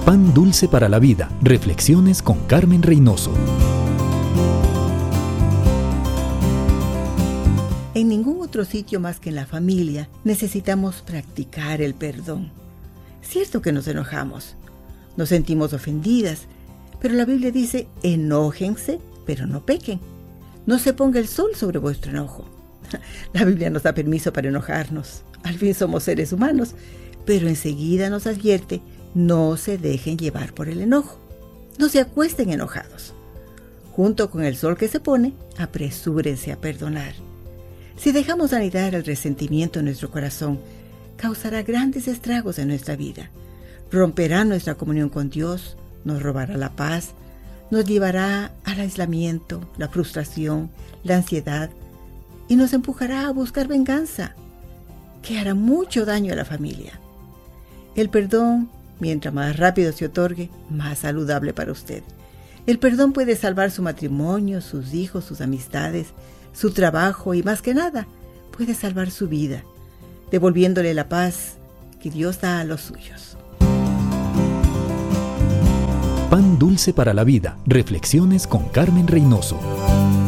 Pan dulce para la vida. Reflexiones con Carmen Reynoso. En ningún otro sitio más que en la familia necesitamos practicar el perdón. Cierto que nos enojamos, nos sentimos ofendidas, pero la Biblia dice: enójense, pero no pequen. No se ponga el sol sobre vuestro enojo. La Biblia nos da permiso para enojarnos. Al fin somos seres humanos, pero enseguida nos advierte: no se dejen llevar por el enojo. No se acuesten enojados. Junto con el sol que se pone, apresúrense a perdonar. Si dejamos anidar el resentimiento en nuestro corazón, causará grandes estragos en nuestra vida. Romperá nuestra comunión con Dios, nos robará la paz, nos llevará al aislamiento, la frustración, la ansiedad y nos empujará a buscar venganza, que hará mucho daño a la familia. El perdón, mientras más rápido se otorgue, más saludable para usted. El perdón puede salvar su matrimonio, sus hijos, sus amistades, su trabajo y, más que nada, puede salvar su vida, devolviéndole la paz que Dios da a los suyos. Pan dulce para la vida. Reflexiones con Carmen Reynoso.